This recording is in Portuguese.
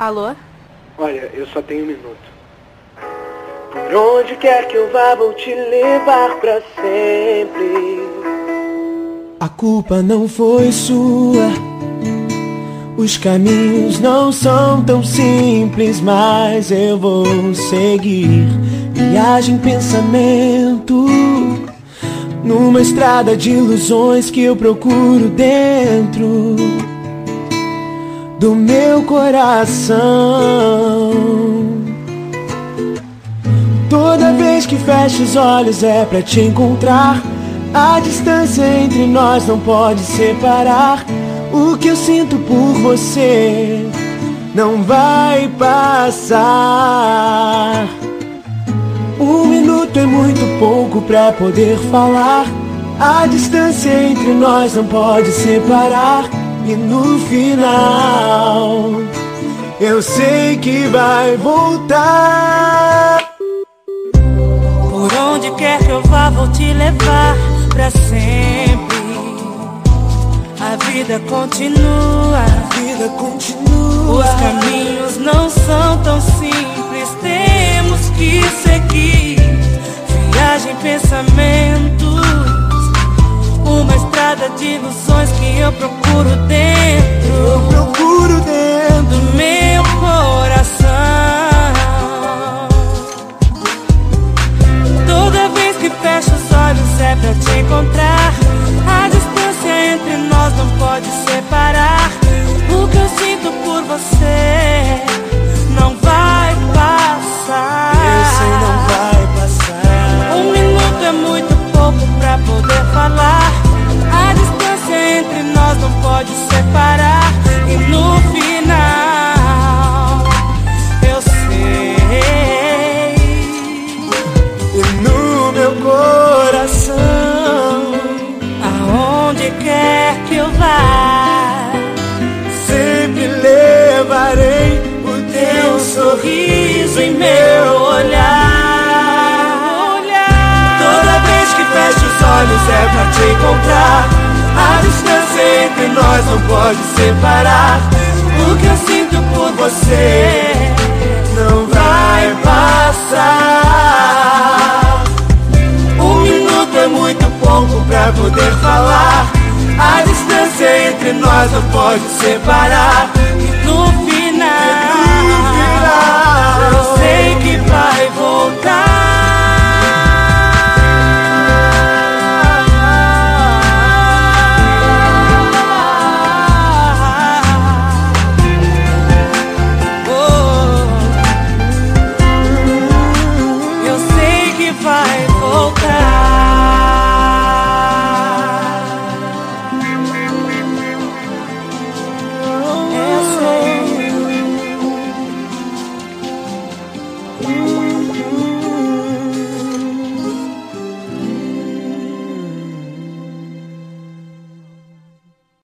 Alô? Olha, eu só tenho 1 minuto. Por onde quer que eu vá, vou te levar pra sempre. A culpa não foi sua. Os caminhos não são tão simples, mas eu vou seguir. Viagem, pensamento, numa estrada de ilusões que eu procuro dentro do meu coração. Toda vez que fecho os olhos é pra te encontrar. A distância entre nós não pode separar. O que eu sinto por você não vai passar. 1 minuto é muito pouco pra poder falar. A distância entre nós não pode separar. E no final eu sei que vai voltar. Por onde quer que eu vá, vou te levar pra sempre. A vida continua, a vida continua. Os caminhos não são tão simples, temos que seguir. Viagem, pensamentos, uma estrada de ilusões que eu procuro dentro do meu coração. Toda vez que fecho os olhos é pra te encontrar. A distância entre nós não pode separar. O que eu sinto por você não vai passar. Eu sei, não vai passar. 1 minuto é muito pouco pra poder falar. A distância entre nós não pode separar. E no final eu sei. E no meu coração, aonde quer que eu vá, sempre levarei o teu sorriso em meu olhar. Toda vez que fecho os olhos é pra te encontrar. A distância entre nós não pode separar. O que eu sinto por você não vai passar. 1 minuto é muito pouco pra poder falar. A distância entre nós não pode separar.